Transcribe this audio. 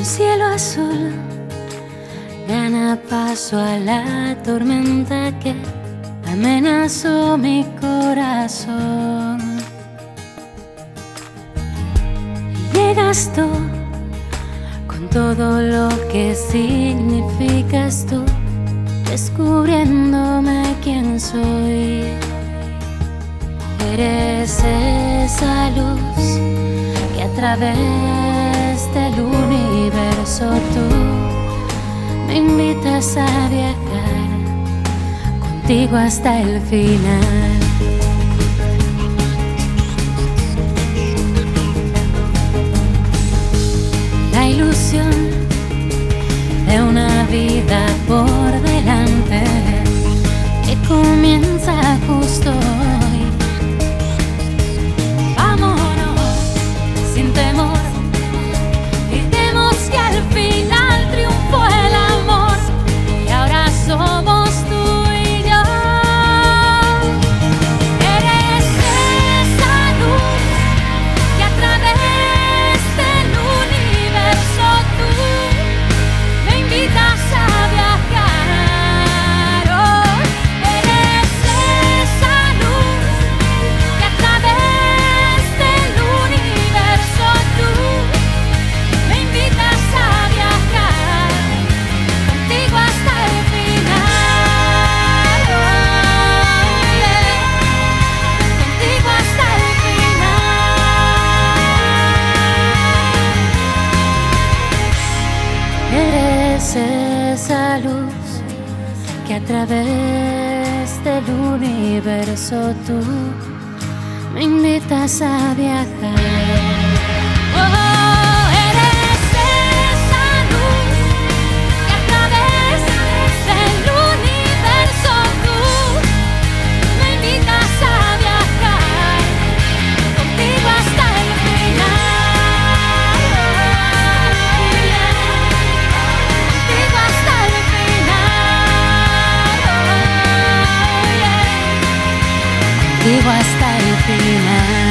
cielo azul gana paso a la tormenta que amenazó mi corazón. Y llegas tú con todo lo que significas tú, descubriéndome quién soy. Eres esa luz que a través del universo tú me invitas a viajar contigo hasta el final. La ilusión de una vida por delante que comienza justo hoy. Vámonos sin temor, gritemos que al final triunfó el amor y ahora somos tú y yo. Eres esa luz que a través del universo tú me invitas a viajar. Oh, eres esa luz que a través del universo tú me invitas a viajar contigo hasta el final. Oh, yeah. Contigo hasta el final. Eres esa luz que a través del universo tú me invitas a viajar. Oh, eres esa luz que a través del universo tú me invitas a viajar contigo hasta el final. Oh, yeah. Contigo hasta el final. Oh, yeah. Contigo hasta el final.